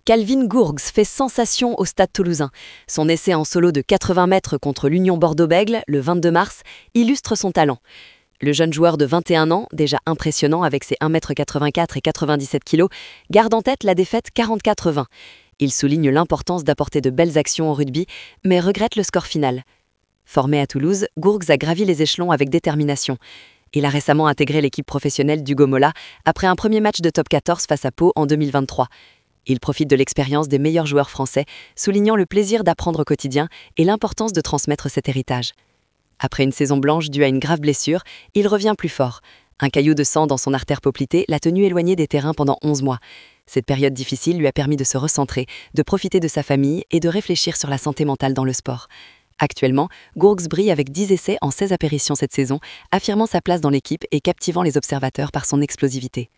Calvin Gourgs fait sensation au Stade toulousain. Son essai en solo de 80 mètres contre l'Union Bordeaux-Bègles, le 22 mars, illustre son talent. Le jeune joueur de 21 ans, déjà impressionnant avec ses 1,84 m et 97 kg, garde en tête la défaite 44-20. Il souligne l'importance d'apporter de belles actions au rugby, mais regrette le score final. Formé à Toulouse, Gourgs a gravi les échelons avec détermination. Il a récemment intégré l'équipe professionnelle d'Hugo Mola après un premier match de top 14 face à Pau en 2023. Il profite de l'expérience des meilleurs joueurs français, soulignant le plaisir d'apprendre au quotidien et l'importance de transmettre cet héritage. Après une saison blanche due à une grave blessure, il revient plus fort. Un caillou de sang dans son artère poplitée l'a tenu éloigné des terrains pendant 11 mois. Cette période difficile lui a permis de se recentrer, de profiter de sa famille et de réfléchir sur la santé mentale dans le sport. Actuellement, Gourgs brille avec 10 essais en 16 apparitions cette saison, affirmant sa place dans l'équipe et captivant les observateurs par son explosivité.